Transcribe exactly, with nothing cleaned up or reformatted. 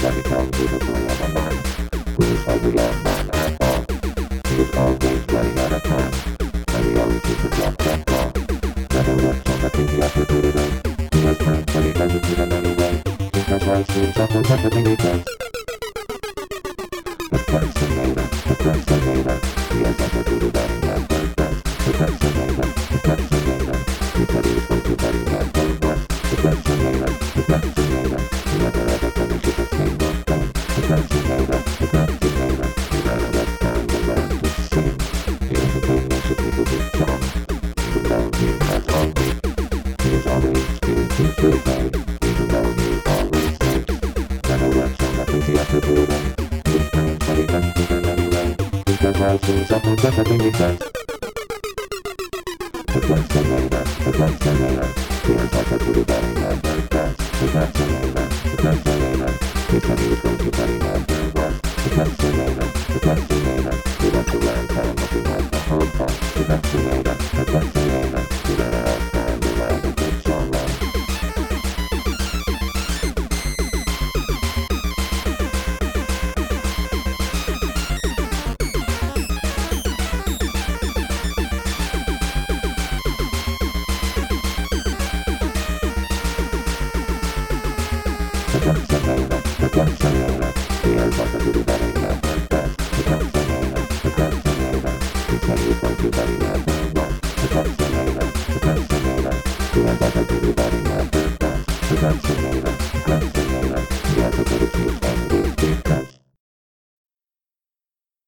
Everybody comes with a play of a mind. Who's hardly a man at all. He is always running out of time. And he always seems to drop that ball. Never works on the thing he has to do today. He has plans but he doesn't do them anyway. Because life seems something everything he does. The procrastinator, the procrastinator. He has nothing to do that he never does. The procrastinator, the procrastinator. He said he was going to but he never was. The procrastinator, the procrastinator. He never ever finishes a single thing. The procrastinator, the procrastinator. He never has time to learn to sing. He doesn't think most of people do song. Even though he has all week. He is always doing things to the day. Even though he always thinks. Never works on the things he has to do then. He is praying but he doesn't do them anyway. Because life seems something just the thing he says. The procrastinator, the procrastinator. He has nothing to do that he never does. The procrastinator, the procrastinator. He said he was going to but he never was. The procrastinator, the procrastinator. He wants to learn time looking at the whole part. The procrastinator, the procrastinator. He never has time to learn a good song line. The procrastinator, the procrastinator. He has nothing to do that he never does. The procrastinator, the procrastinator. He said he was going to but he never was. The procrastinator, the procrastinator. He has nothing to do that he never does. The procrastinator, the procrastinator. He has a good excuse and it is because